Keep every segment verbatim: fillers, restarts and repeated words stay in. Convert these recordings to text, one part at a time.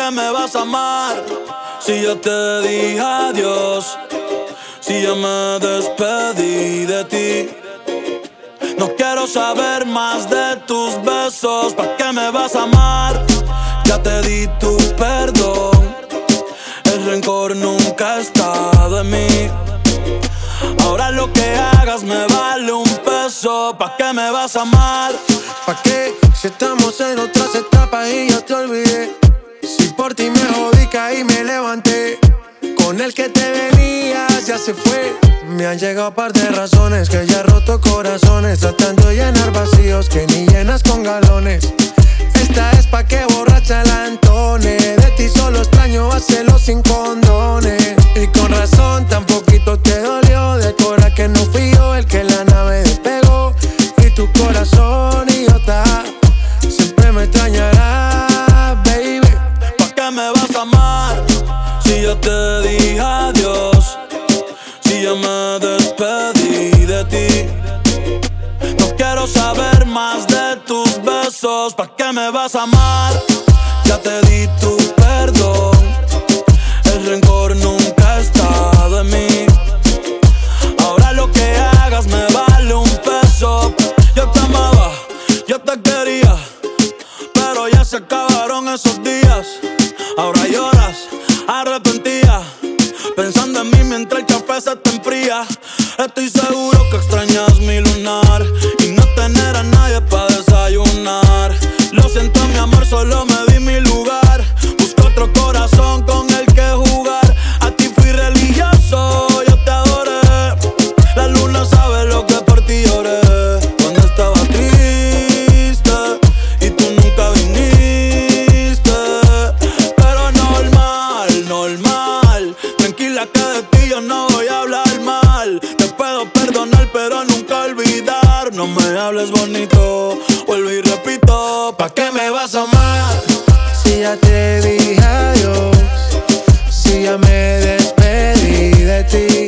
qué me vas a amar? Si yo te dije adiós, si ya me despedí de ti. No quiero saber más de tus besos. ¿Pa' qué me vas a amar? Ya te di tu perdón. El rencor nunca ha estado en mí. Ahora lo que hagas me vale un peso. ¿Pa' qué me vas a amar? ¿Pa' qué? Si estamos en otras etapas y yo te olvidé. Si por ti me jodí, caí y me levanté. Con el que te venías ya se fue. Me han llegado par de razones que ya he roto corazones, tratando de llenar vacíos que ni llenas con galones. Esta es pa' que borracha la entone. De ti solo extraño hacerlo sin condones. Y con razón tan poquito te dolió. De cora que no fui yo el que la nave despegó. Y tu corazón idiota siempre me extrañará, baby. ¿Pa' qué me vas a amar? Si yo te dije adiós, si ya me despedí de ti. No quiero saber más de tus besos. ¿Pa' qué me vas a amar? Ya te di tu perdón. El rencor nunca ha estado en mí. Ahora lo que hagas me vale un peso. Yo te amaba, yo te quería, pero ya se acabaron esos días. Ahora lloras, arrepentida, pensando en mí mientras el café se te enfría. Estoy seguro que extrañas mi lunar y no tener a nadie para desayunar. Lo siento, mi amor, solo me di mi lugar. Busco otro corazón con el que jugar. A ti fui religioso, yo te adoré. La luna sabe lo que por ti lloré. Cuando estaba triste y tú nunca viniste. Pero normal, normal. Tranquila que de ti yo no voy a hablar mal. Te puedo perdonar pero nunca olvidar. No me hables bonito, vuelvo y repito. ¿Pa' qué me vas a amar? Si ya te dije adiós, si ya me despedí de ti.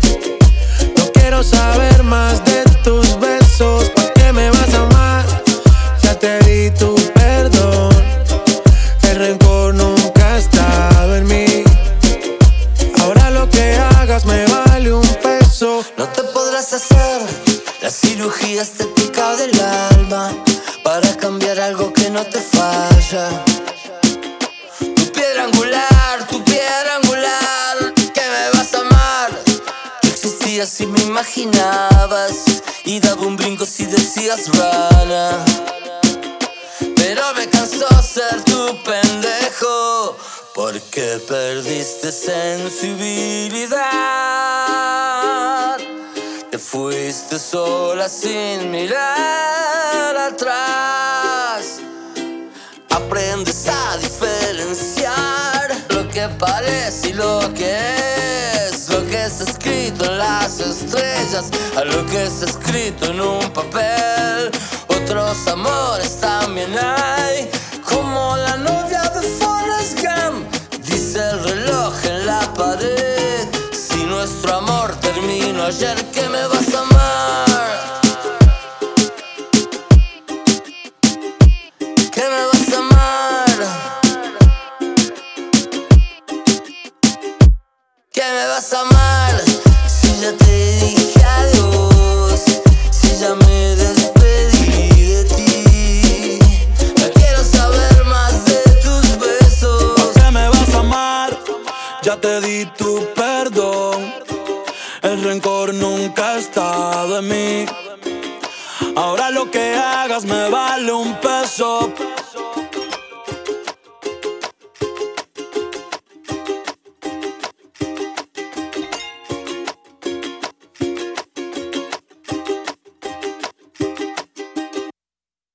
No quiero saber más de tus besos. ¿Pa' qué me vas a amar? Ya te di tu perdón. El rencor nunca ha estado en mí. Ahora lo que hagas me vale un peso. No te podrás hacer la cirugía estética del alma para cambiar algo que no te falla. Tu piedra angular, tu piedra angular, que me vas a amar. Tú existías si me imaginabas y daba un brinco si decías rana. Pero me cansó ser tu pendejo, porque perdiste sensibilidad. Te fuiste sola sin mirar atrás. Aprendes a diferenciar lo que parece y lo que es. Lo que está escrito en las estrellas a lo que está escrito en un papel. Otros amores también hay, como la novia de Forrest Gump. Dice el reloj en la pared: si nuestro amor terminó ayer, ¿qué me vas a amar? ¿Qué me vas a amar? ¿Qué me vas a amar? Si ya te dije adiós, si ya me despedí de ti. No quiero saber más de tus besos. ¿Por qué me vas a amar? Ya te di tu perdón. El rencor nunca ha estado en mí. Ahora lo que hagas me vale un peso.